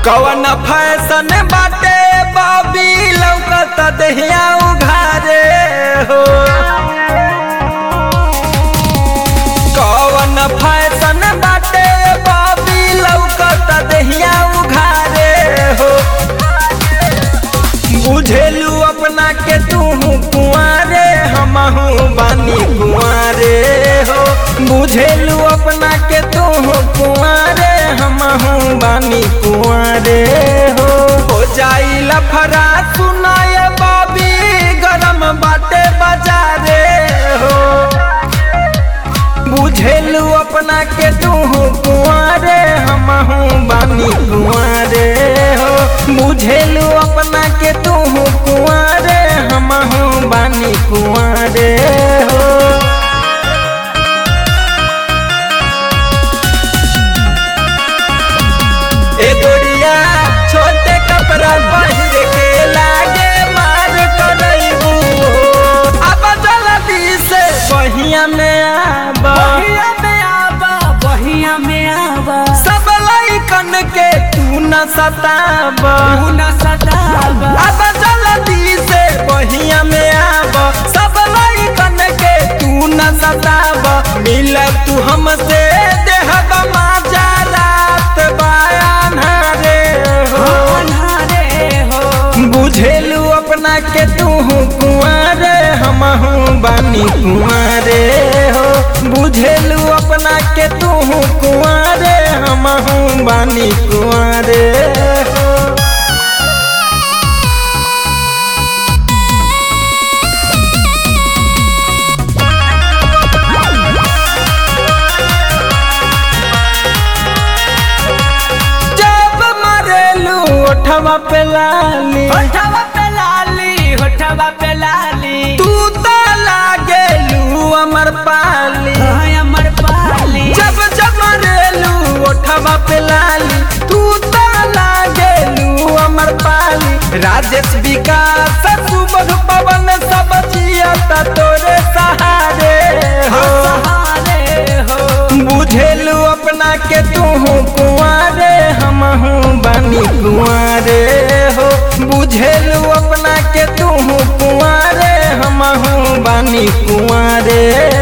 कवन फैशन बाटे बॉबी लौकत दहिया उघारे हो। कवन फैशन बाटे बॉबी लौकत दहिया उघारे हो। बुझेलू अपना के तू कुंवारे हमहू बानी कुंवारे हो। बुझेलू अपना के तू कुंवारे हमहू बानी कुंवारे हो जाई लफड़ा सुनाए बॉबी गरम बाटे बाजारे हो। बुझेलू अपना के तू कुंवारे हमहू बानी कुंवारे हो। बुझेलू अपना के तू कुंवारे हमहू बानी कुंवारे हो। ए गोरिया छोटे कपड़ा पहिर के लागे मार करैबू। अब जल्दी से बहिया में आबा, बहिया में आबा, बहिया में आबा। सब लइकन के तू न सताबा, तू न सताबा। अब जल्दी से बहिया में आबा। सब लइकन के तू न सताबा। मिल तू हमसे देहब माजा रात बयान रे हो। बुझेलू अपना के तू कुंवारे हमहू बानी कुंवारे हो। बुझेलू अपना के तू कुंवारे हमहू बानी कुंवारे हो। जब मरेलू ओठवा पे लाली, होठवा पे लाली, होठवा पे लाली। तू तो लागेलू अमर पाली। हाय अमर पाली। जब जब मरेलू ओठवा पे लाली, तू तो लागेलू अमर पाली। राजेश विकास सुबह पवन सब जियता तोरे सहारे हो। सहारे हो। बुझेलू अपना के तू कुंवारे हमहू बानी कुंवारे हो। बुझेलू अपना के तू कुंवारे हमहू बानी कुंवारे